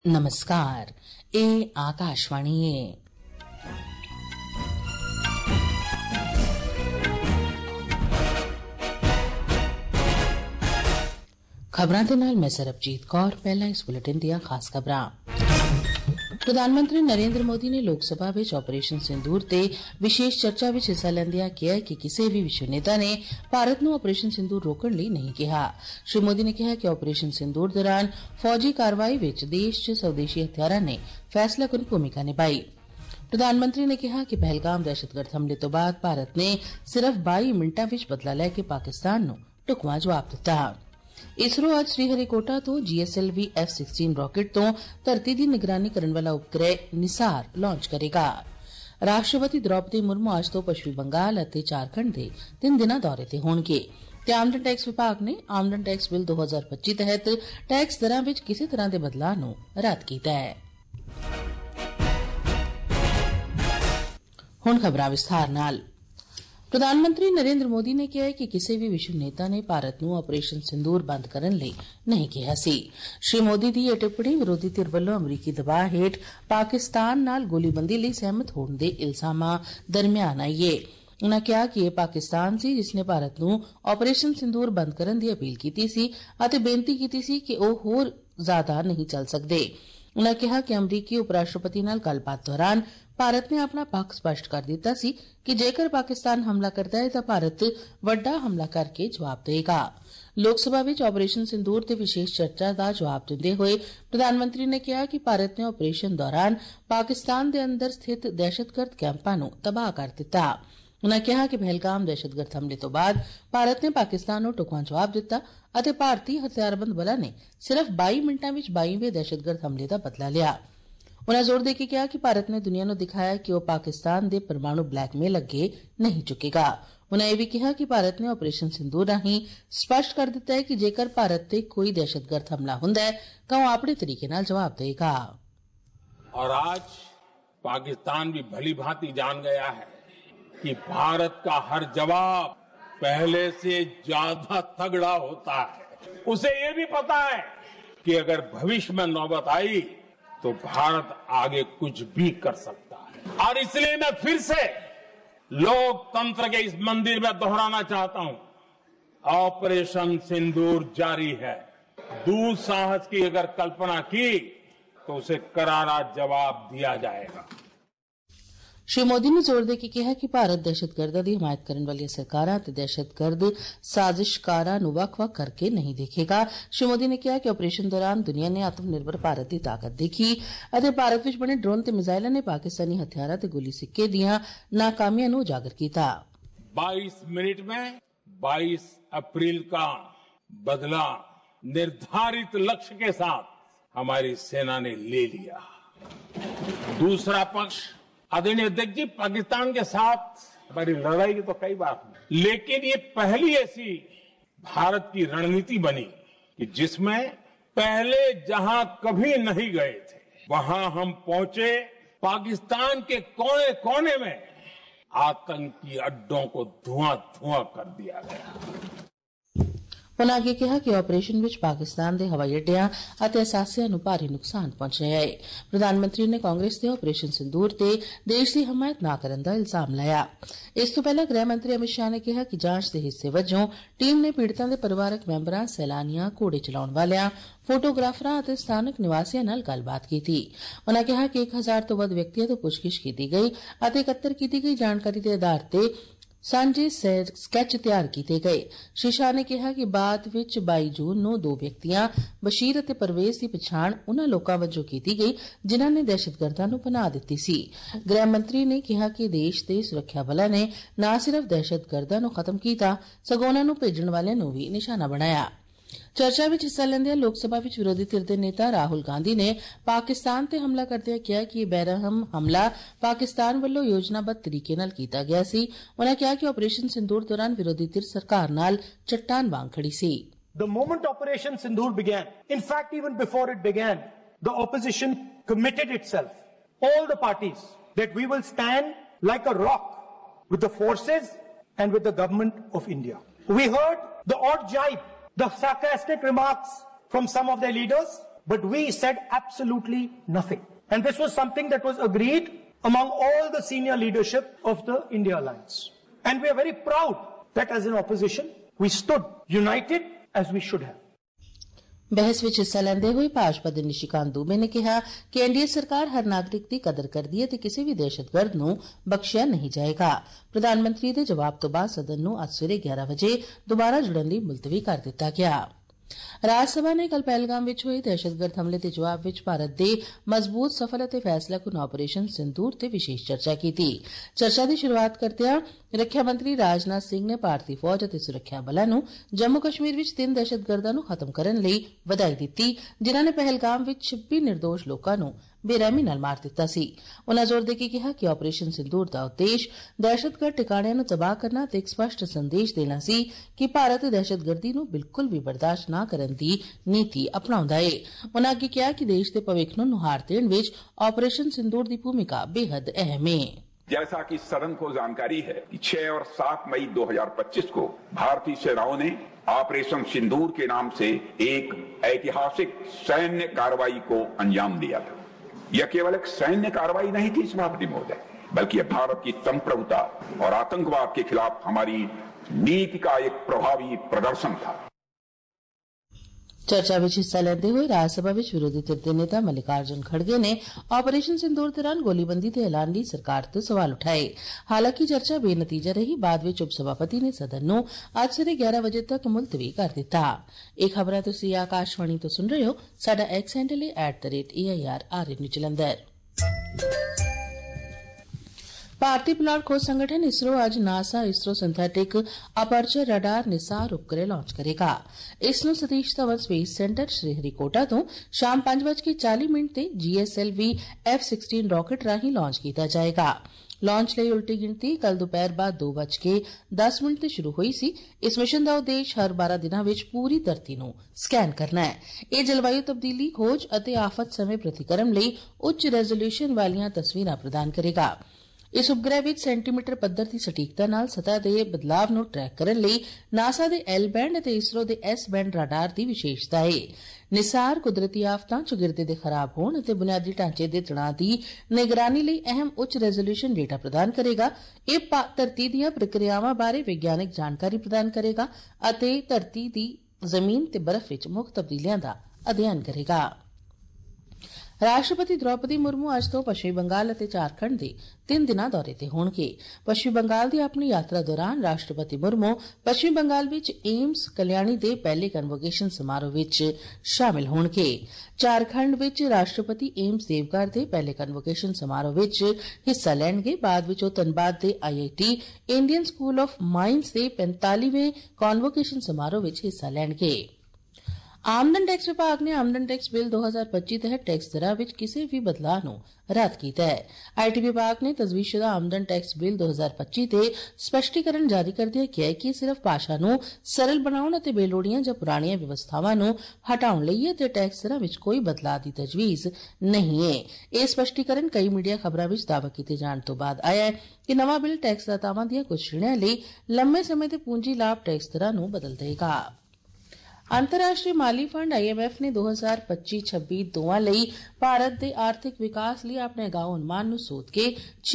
नमस्कार, ਇਹ ਆਕਾਸ਼ਵਾਣੀ ਹੈ। ਖਬਰਾਂ ਦੇ ਨਾਲ ਮੈਂ ਸਰਬਜੀਤ ਕੌਰ। ਪਹਿਲਾਂ ਇਸ ਬੁਲੇਟਿਨ ਦੀਆਂ ਖਾਸ ਖਬਰਾਂ। ਪ੍ਰਧਾਨ ਮੰਤਰੀ ਨਰਿੰਦਰ ਮੋਦੀ ਨੇ ਲੋਕ ਸਭਾ ਵਿੱਚ ਆਪਰੇਸ਼ਨ ਸਿੰਦੂਰ ਤੇ ਵਿਸ਼ੇਸ਼ ਚਰਚਾ ਵਿੱਚ ਹਿੱਸਾ ਲੈਂਦਿਆਂ ਕਿਹਾ ਕਿ ਕਿਸੇ ਵੀ ਵਿਸ਼ਵ ਨੇਤਾ ਨੇ ਭਾਰਤ ਨੂੰ ਆਪਰੇਸ਼ਨ ਸਿੰਦੂਰ ਰੋਕਣ ਲਈ ਨਹੀਂ ਕਿਹਾ। ਸ਼੍ਰੀ ਮੋਦੀ ਨੇ ਕਿਹਾ ਕਿ ਆਪਰੇਸ਼ਨ ਸਿੰਦੂਰ ਦੌਰਾਨ ਫੌਜੀ ਕਾਰਵਾਈ ਵਿੱਚ ਦੇਸ਼ 'ਚ ਸਵਦੇਸ਼ੀ ਹਥਿਆਰਾਂ ਨੇ ਫੈਸਲਾਕੁਨ ਭੂਮਿਕਾ ਨਿਭਾਈ। ਪ੍ਰਧਾਨ ਮੰਤਰੀ ਨੇ ਕਿਹਾ ਕਿ ਪਹਿਲਗਾਮ ਦਹਿਸ਼ਤਗਰਦ ਹਮਲੇ ਤੋਂ ਬਾਅਦ ਭਾਰਤ ਨੇ ਸਿਰਫ 22 ਮਿੰਟਾਂ ਵਿੱਚ ਬਦਲਾ ਲੈ ਕੇ ਪਾਕਿਸਤਾਨ ਨੂੰ ਢੁਕਵਾਂ ਜਵਾਬ ਦਿੱਤਾ। ਇਸਰੋ ਅੱਜ ਸ੍ਰੀਹਰੀਕੋਟਾ ਤੋਂ GSLV F-16 ਰਾਕੇਟ ਤੋਂ ਧਰਤੀ ਦੀ ਨਿਗਰਾਨੀ ਕਰਨ ਵਾਲਾ ਉਪਗ੍ਰਹਿ ਨਿਸਾਰ ਲਾਂਚ ਕਰੇਗਾ। ਰਾਸ਼ਟਰਪਤੀ ਦ੍ਰੌਪਦੀ ਮੁਰਮੂ ਅੱਜ ਤੋਂ ਪੱਛਮੀ ਬੰਗਾਲ ਅਤੇ ਝਾਰਖੰਡ ਦੇ 3 ਦਿਨਾਂ ਦੌਰੇ ਤੇ ਹੋਣਗੇ ਤੇ ਆਮਦਨ ਟੈਕਸ ਵਿਭਾਗ ਨੇ ਆਮਦਨ ਟੈਕਸ ਬਿੱਲ 2025 ਤਹਿਤ ਟੈਕਸ ਦਰਾਂ ਵਿੱਚ ਕਿਸੇ ਤਰ੍ਹਾਂ ਦੇ ਬਦਲਾਅ ਨੂੰ ਰੱਦ ਕੀਤਾ ਹੈ। ਹੁਣ ਖਬਰਾਂ ਵਿਸਥਾਰ ਨਾਲ। ਪ੍ਰਧਾਨ ਮੰਤਰੀ ਨਰਿੰਦਰ ਮੋਦੀ ਨੇ ਕਿਹਾ ਕਿ ਕਿਸੇ ਵੀ ਵਿਸ਼ਵ ਨੇਤਾ ਨੇ ਭਾਰਤ ਨੂੰ ਆਪਰੇਸ਼ਨ ਸਿੰਦੂਰ ਬੰਦ ਕਰਨ ਲਈ ਨਹੀਂ ਕਿਹਾ ਸੀ। ਸ਼੍ਰੀ ਮੋਦੀ ਦੀ ਇਹ ਟਿੱਪਣੀ ਵਿਰੋਧੀ ਧਿਰ ਵੱਲੋਂ ਅਮਰੀਕੀ ਦਬਾਅ ਹੇਠ ਪਾਕਿਸਤਾਨ ਨਾਲ ਗੋਲੀਬੰਦੀ ਲਈ ਸਹਿਮਤ ਹੋਣ ਦੇ ਇਲਜ਼ਾਮਾਂ ਦਰਮਿਆਨ ਆਈ ਏ। ਉਨ੍ਹਾਂ ਕਿਹਾ ਕਿ ਇਹ ਪਾਕਿਸਤਾਨ ਸੀ ਜਿਸ ਨੇ ਭਾਰਤ ਨੂੰ ਆਪਰੇਸ਼ਨ ਸਿੰਦੂਰ ਬੰਦ ਕਰਨ ਦੀ ਅਪੀਲ ਕੀਤੀ ਸੀ ਅਤੇ ਬੇਨਤੀ ਕੀਤੀ ਸੀ ਕਿ ਉਹ ਹੋਰ ਜ਼ਿਆਦਾ ਨਹੀਂ ਚੱਲ ਸਕਦੇ। ਉਨ੍ਹਾਂ ਕਿਹਾ ਕਿ ਅਮਰੀਕੀ ਉਪ ਰਾਸ਼ਟਰਪਤੀ ਨਾਲ ਗੱਲਬਾਤ ਦੌਰਾਨ ਭਾਰਤ ਨੇ ਆਪਣਾ ਪੱਖ ਸਪਸ਼ਟ ਕਰ ਦਿੱਤਾ ਸੀ ਕਿ ਜੇਕਰ ਪਾਕਿਸਤਾਨ ਹਮਲਾ ਕਰਦਾ ਹੈ ਤਾਂ ਭਾਰਤ ਵੱਡਾ ਹਮਲਾ ਕਰਕੇ ਜਵਾਬ ਦੇਵੇਗਾ। ਲੋਕ ਸਭਾ ਵਿੱਚ ਆਪਰੇਸ਼ਨ ਸਿੰਦੂਰ ਤੇ ਵਿਸ਼ੇਸ਼ ਚਰਚਾ ਦਾ ਜਵਾਬ ਦਿੰਦੇ ਹੋਏ ਪ੍ਰਧਾਨ ਮੰਤਰੀ ਨੇ ਕਿਹਾ ਕਿ ਭਾਰਤ ਨੇ ਆਪਰੇਸ਼ਨ ਦੌਰਾਨ ਪਾਕਿਸਤਾਨ ਦੇ ਅੰਦਰ ਸਥਿਤ ਦਹਿਸ਼ਤਗਰਦ ਕੈਂਪਾਂ ਨੂੰ ਤਬਾਹ ਕਰ ਦਿੱਤਾ। ਉਨ੍ਹਾਂ ਕਿਹਾ ਕਿ ਪਹਿਲਗਾਮ ਦਹਿਸ਼ਤਗਰਦ ਹਮਲੇ ਤੋਂ ਬਾਅਦ ਭਾਰਤ ਨੇ ਪਾਕਿਸਤਾਨ ਨੂੰ ਢੁਕਵਾਂ ਜਵਾਬ ਦਿੱਤਾ ਅਤੇ ਭਾਰਤੀ ਹਥਿਆਰਬੰਦ ਬਲਾਂ ਨੇ ਸਿਰਫ 22 ਮਿੰਟਾਂ ਵਿੱਚ 22ਵੇਂ ਦਹਿਸ਼ਤਗਰਦ ਹਮਲੇ ਦਾ ਬਦਲਾ ਲਿਆ। ਉਨ੍ਹਾਂ ਜ਼ੋਰ ਦੇ ਕੇ ਕਿਹਾ ਕਿ ਭਾਰਤ ਨੇ ਦੁਨੀਆ ਨੂੰ ਦਿਖਾਇਆ ਕਿ ਉਹ ਪਾਕਿਸਤਾਨ ਦੇ ਪਰਮਾਣੂ ਬਲੈਕਮੇਲ ਅੱਗੇ ਨਹੀਂ ਝੁਕੇਗਾ। ਉਨ੍ਹਾਂ ਇਹ ਵੀ ਕਿਹਾ ਕਿ ਭਾਰਤ ਨੇ ਆਪਰੇਸ਼ਨ ਸਿੰਦੂਰ ਰਾਹੀਂ ਸਪਸ਼ਟ ਕਰ ਦਿੱਤਾ ਹੈ ਕਿ ਜੇਕਰ ਭਾਰਤ ਤੇ ਕੋਈ ਦਹਿਸ਼ਤਗਰਦ ਹਮਲਾ ਹੁੰਦਾ ਹੈ ਤਾਂ ਉਹ ਆਪਣੇ ਤਰੀਕੇ ਨਾਲ ਜਵਾਬ ਦੇਗਾ। और आज पाकिस्तान भी भली भांति जान गया है कि भारत का हर जवाब पहले से ज्यादा तगड़ा होता है। उसे ये भी पता है कि अगर भविष्य में नौबत आई तो भारत आगे कुछ भी कर सकता है। और इसलिए मैं फिर से लोकतंत्र के इस मंदिर में दोहराना चाहता हूं, ऑपरेशन सिंदूर जारी है। दुस्साहस की अगर कल्पना की तो उसे करारा जवाब दिया जाएगा। ਸ਼੍ਰੀ ਮੋਦੀ ਨੇ ਜ਼ੋਰ ਦੇ ਕੇ ਕਿਹਾ ਕਿ ਭਾਰਤ ਦਹਿਸ਼ਤਗਰਦਾਂ ਦੀ ਹਮਾਇਤ ਕਰਨ ਵਾਲੀਆਂ ਸਰਕਾਰਾਂ ਅਤੇ ਦਹਿਸ਼ਤਗਰਦ ਸਾਜ਼ਿਸ਼ਕਾਰਾਂ ਨੂੰ ਵੱਖ-ਵੱਖ ਕਰਕੇ ਨਹੀਂ ਦੇਖੇਗਾ। ਸ਼੍ਰੀ ਮੋਦੀ ਨੇ ਕਿਹਾ ਕਿ ਆਪਰੇਸ਼ਨ ਦੌਰਾਨ ਦੁਨੀਆ ਨੇ ਆਤਮ ਨਿਰਭਰ ਭਾਰਤ ਦੀ ਤਾਕਤ ਦੇਖੀ ਅਤੇ ਭਾਰਤ ਵਿੱਚ ਬਣੇ ਡਰੋਨ ਤੇ ਮਿਜ਼ਾਈਲਾਂ ਨੇ ਪਾਕਿਸਤਾਨੀ ਹਥਿਆਰਾਂ ਤੇ ਗੋਲੀ ਸਿੱਕੇ ਦੀਆਂ ਨਾਕਾਮੀਆਂ ਨੂੰ ਉਜਾਗਰ ਕੀਤਾ। 22 मिनट में 22 अप्रैल का बदला निर्धारित लक्ष्य के साथ हमारी सेना ने ले लिया। दूसरा पक्ष आदरणीय अध्यक्ष जी, पाकिस्तान के साथ हमारी लड़ाई की तो कई बार हुई, लेकिन ये पहली ऐसी भारत की रणनीति बनी कि जिसमें पहले जहां कभी नहीं गए थे वहां हम पहुंचे। पाकिस्तान के कोने कोने में आतंकी अड्डों को धुआं धुआं कर दिया गया। ਉਨ੍ਹਾਂ ਅੱਗੇ ਕਿਹਾ ਕਿ ਆਪਰੇਸ਼ਨ ਵਿੱਚ ਪਾਕਿਸਤਾਨ ਦੇ ਹਵਾਈ ਅੱਡਿਆਂ ਅਤੇ ਅਸਾਸਿਆਂ ਨੂੰ ਭਾਰੀ ਨੁਕਸਾਨ ਪਹੁੰਚਿਆ ਹੈ। ਪ੍ਰਧਾਨ ਮੰਤਰੀ ਨੇ ਕਾਂਗਰਸ ਦੇ ਆਪਰੇਸ਼ਨ ਸਿੰਦੂਰ ਤੇ ਦੇਸ਼ ਦੀ ਹਮਾਇਤ ਨਾ ਕਰਨ ਦਾ ਇਲਜ਼ਾਮ ਲਾਇਆ। ਇਸ ਤੋਂ ਪਹਿਲਾਂ ਗ੍ਰਹਿ ਮੰਤਰੀ ਅਮਿਤ ਸ਼ਾਹ ਨੇ ਕਿਹਾ ਕਿ ਜਾਂਚ ਦੇ ਹਿੱਸੇ ਵਜੋਂ ਟੀਮ ਨੇ ਪੀੜਤਾਂ ਦੇ ਪਰਿਵਾਰਕ ਮੈਂਬਰਾਂ, ਸੈਲਾਨੀਆਂ, ਘੋੜੇ ਚਲਾਉਣ ਵਾਲਿਆਂ, ਫੋਟੋਗ੍ਰਾਫਰਾਂ ਅਤੇ ਸਥਾਨਕ ਨਿਵਾਸੀਆਂ ਨਾਲ ਗੱਲਬਾਤ ਕੀਤੀ। ਉਨ੍ਹਾਂ ਕਿਹਾ ਕਿ 1000 ਤੋਂ ਵੱਧ ਵਿਅਕਤੀਆਂ ਤੋਂ ਪੁੱਛਗਿੱਛ ਕੀਤੀ ਗਈ ਅਤੇ ਇਕੱਤਰ ਕੀਤੀ ਗਈ ਜਾਣਕਾਰੀ ਦੇ ਆਧਾਰ ਤੇ ਸਾਂਝੇ ਸਕੈਚ ਤਿਆਰ ਕੀਤੇ ਗਏ। ਸ਼੍ਰੀ ਸ਼ਾਹ ਨੇ ਕਿਹਾ ਕਿ ਬਾਅਦ ਵਿੱਚ 22 ਜੂਨ ਨੂੰ 2 ਵਿਅਕਤੀਆਂ ਬਸ਼ੀਰ ਅਤੇ ਪਰਵੇਜ਼ ਦੀ ਪਛਾਣ ਉਨ੍ਹਾਂ ਲੋਕਾਂ ਵਜੋਂ ਕੀਤੀ ਗਈ ਜਿਨ੍ਹਾਂ ਨੇ ਦਹਿਸ਼ਤਗਰਦਾਂ ਨੂੰ ਪਨਾਹ ਦਿੱਤੀ ਸੀ। ਗ੍ਰਹਿ ਮੰਤਰੀ ਨੇ ਕਿਹਾ ਕਿ ਦੇਸ਼ ਦੇ ਸੁਰੱਖਿਆ ਬਲਾਂ ਨੇ ਨਾ ਸਿਰਫ ਦਹਿਸ਼ਤਗਰਦਾਂ ਨੂੰ ਖਤਮ ਕੀਤਾ ਸਗੋਂ ਉਨ੍ਹਾਂ ਨੂੰ ਭੇਜਣ ਵਾਲਿਆਂ ਨੂੰ ਵੀ ਨਿਸ਼ਾਨਾ ਬਣਾਇਆ। ਚਰਚਾ ਵਿੱਚ ਹਿੱਸਾ ਲੈਂਦਿਆਂ ਲੋਕ ਸਭਾ ਵਿੱਚ ਵਿਰੋਧੀ ਧਿਰ ਦੇ ਨੇਤਾ ਰਾਹੁਲ ਗਾਂਧੀ ਨੇ ਪਾਕਿਸਤਾਨ ਤੇ ਹਮਲਾ ਕਰਦਿਆਂ ਕਿਹਾ ਕਿ ਇਹ ਬੇਰਹਿਮ ਹਮਲਾ ਪਾਕਿਸਤਾਨ ਵੱਲੋਂ ਯੋਜਨਾਬੱਧ ਤਰੀਕੇ ਨਾਲ ਕੀਤਾ ਗਿਆ ਸੀ। ਉਨ੍ਹਾਂ ਕਿਹਾ ਕਿ ਆਪਰੇਸ਼ਨ ਸਿੰਦੂਰ ਦੌਰਾਨ ਵਿਰੋਧੀ ਧਿਰ ਸਰਕਾਰ ਨਾਲ ਚੱਟਾਨ ਵਾਂਗ ਖੜੀ ਸੀ। The moment Operation Sindoor began, in fact even before it began, the opposition committed itself, all the parties, that we will stand like a rock with the forces and with the government of India. We heard the odd jibe, the sarcastic remarks from some of their leaders, but we said absolutely nothing. And this was something that was agreed among all the senior leadership of the India Alliance. And we are very proud that as an opposition, we stood united as we should have. बहस विच हिस्सा लैंदे होए भाजपा दे निशिकांत दुबे ने कहा कि NDA सरकार हर नागरिक दी कदर करदी है ते किसी भी दहशतगर्द नूं बख्शिया नहीं जाएगा। प्रधानमंत्री दे जवाब तो बाद सदन नूं अज सवेरे 11 बजे दोबारा जुड़न लई मुलतवी कर दिता गया। राज्यसभा ने कल पहलगाम विच होए दहशतगर्द हमले दे जवाब विच भारत दे मजबूत सफल अते फैसलाकुन ऑपरेशन सिंदूर ते विशेष चर्चा कीती। चर्चा दी शुरुआत करदिआं रक्षा मंत्री राजनाथ सिंह ने भारतीय फौज अते सुरक्षा बलां नूं जम्मू कश्मीर विच 3 दहशतगर्दां नूं खत्म करन लई बधाई दित्ती जिन्हां ने पहलगाम विच 26 निर्दोष लोकां नूं बेरहमी नाल मार दित्ता सी। उन्हां जोर दे के कहा कि ऑपरेशन सिंदूर दा उद्देश दहशतगर्द ठिकाणिਆਂ नूं तबाह करना ते इक स्पष्ट संदेश देना सी कि भारत दहशतगर्दी नूं बिल्कुल भी बर्दाश्त न करन दी नीति अपनाउंदा है। उन्हां अग्गे कहा कि देश दे भविक्ख नूं नुहार देण विच ऑपरेशन सिंदूर दी भूमिका बेहद अहम है। जैसा कि सदन को जानकारी है कि 6 और 7 मई 2025 को भारतीय सेनाओं ने ऑपरेशन सिंदूर के नाम से एक ऐतिहासिक सैन्य कार्रवाई को अंजाम दिया था। यह केवल एक सैन्य कार्रवाई नहीं थी सभापति महोदय, बल्कि यह भारत की संप्रभुता और आतंकवाद के खिलाफ हमारी नीति का एक प्रभावी प्रदर्शन था। चर्चा विच हिस्सा लैंदे होए राज्यसभा विच विरोधी धिर दे नेता मल्लिकार्जुन खड़गे ने ऑपरेशन सिंदूर दौरान गोलीबंदी दे ऐलान लई सरकार ते सवाल उठाए। हालांकि चर्चा बेनतीजा रही। बाद विच उपसभापति ने सदन नूं अज सवेरे 11 बजे तक मुलतवी कर दित्ता। ਇਹ खबरां तुसीं आकाशवाणी तो सुन रहे हो। साडा एक्स हैंडल है @AIRRN जलंधर। भारतीय पुलाड़ खोज संगठन इसरो आज NASA ISRO synthetic aperture radar NISAR उपग्रह लॉन्च करेगा। इसनूं सतीश धवन स्पेस सेंटर श्रीहरिकोटा तो शाम 5:40 ते GSLV F-16 रॉकेट राहीं लॉन्च किया जाएगा। लॉन्च लई उल्टी गिनती कल दोपहर बाद 2:10 ते शुरू हुई सी। इस मिशन का उद्देश्य हर 12 दिनां विच पूरी धरती नूं स्कैन करना है। यह जलवायु तब्दीली खोज अते आफत समय प्रतिक्रम लई उच्च रेजोल्यूशन वालियां तस्वीरां प्रदान करेगा। इस उपग्रह विच सेंटीमीटर पद्धर दी सटीकता नाल सतह दे बदलाव नूं ट्रैक करन लई नासा दे L बैंड अते इसरो दे S बैंड रडार दी विशेषता है। निसार कुदरती आफतां चौगिरदे दे खराब होण अते बुनियादी ढांचे दे तणाव दी निगरानी लई अहम उच्च रेजोल्यूशन डेटा प्रदान करेगा। यह धरती दीआं प्रक्रियावां बारे वैज्ञानिक जानकारी प्रदान करेगा अते धरती दी जमीन ते बर्फ विच मुख तब्दीलियां दा अध्ययन करेगा। राष्ट्रपति द्रौपदी मुर्मू अज तो पश्चिमी बंगाल अते झारखंड दे 3 दिनां दौरे ते होणगे। पश्चिमी बंगाल दी अपनी यात्रा दौरान राष्ट्रपति मुर्मू पश्चिमी बंगाल विच एम्स कल्याणी दे पहले कन्वोकेशन समारोह विच शामिल होणगे। झारखंड विच राष्ट्रपति एम्स देवघर दे पहले कन्वोकेशन समारोह विच हिस्सा लैणगे। बाद विच ओह धनबाद दे IIT Indian School of Mines दे 45वें कन्वोकेशन समारोह विच हिस्सा लैणगे। आमदन टैक्स विभाग ने आमदन टैक्स बिल 2025 तहत टैक्स दरां विच किसी भी बदलाव नूं रद्द कीता है। IT विभाग ने तजवीज़शुदा आमदन टैक्स बिल 2025 ते स्पष्टीकरण जारी करदे कहा कि सिर्फ भाषा नूं सरल बनाउण अते बेलोड़ियां जां पुराणियां व्यवस्थावां नूं हटाउण लई ते टैक्स दरां विच कोई बदलाव दी तजवीज़ नहीं है। यह स्पष्टीकरण कई मीडिया खबरां विच दावा कीते जाण तो बाद आया है कि नवां बिल टैक्सदातावां दीआं कुछ श्रेणियां लई लंबे समय दे पूंजी लाभ टैक्स दरां नूं बदल देगा। अंतर्राष्ट्रीय माली फंड IMF ने 2025-26 दोवां लई भारत दे आर्थिक विकास लई अपने अगाऊ अनुमान नूं सोध के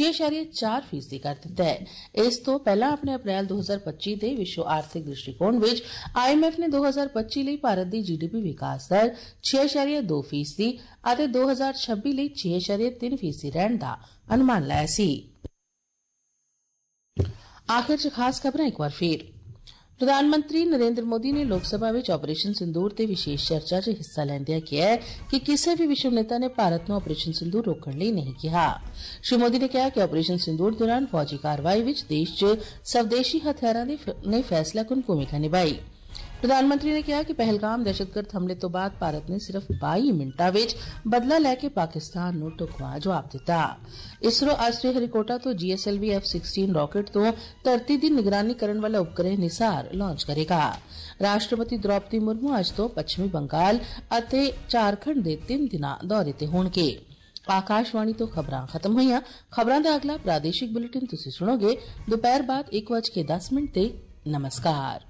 6.4% कर दित्ता है। इस तो पहला अपने अप्रैल 2025 दे विश्व आर्थिक दृष्टिकोण विच IMF ने 2025 लई भारत दी GDP विकास दर 6.2% अते 2026 लई 6.3% रहण दा अनुमान लाया सी। आखिर च खास खबरां एक बार फिर। प्रधानमंत्री नरेंद्र मोदी ने लोकसभा विच ऑपरेशन सिंदूर ते विशेष चर्चा च हिस्सा लैंदे कहा कि किसी भी विश्व नेता ने भारत नूं ऑपरेशन सिंदूर रोकण लई नहीं कहा। श्री मोदी ने कहा कि ऑपरेशन सिंदूर दौरान फौजी कार्रवाई विच देश च स्वदेशी हथियारां ने फैसलाकुन भूमिका निभाई। प्रधानमंत्री ने कहा कि पहलगाम दहशतगर्द हमले तो बाद भारत ने सिर्फ 22 मिनटां विच बदला लैके पाकिस्तान नूं ढुकवां जवाब दित्ता। इसरो आज श्रीहरिकोटा तो GSLV F-16 रॉकेट तो धरती दी निगरानी करन वाला उपग्रह निसार लॉन्च करेगा। राष्ट्रपति द्रौपदी मुर्मू आज तो पश्चिमी बंगाल अते झारखंड दे 3 दिनां दौरे ते होणगे। आकाशवाणी तो खबरां खत्म होईयां। खबरां दा अगला प्रादेशिक बुलेटिन तुसीं सुणोगे दोपहर बाद 1:10 ते। नमस्कार।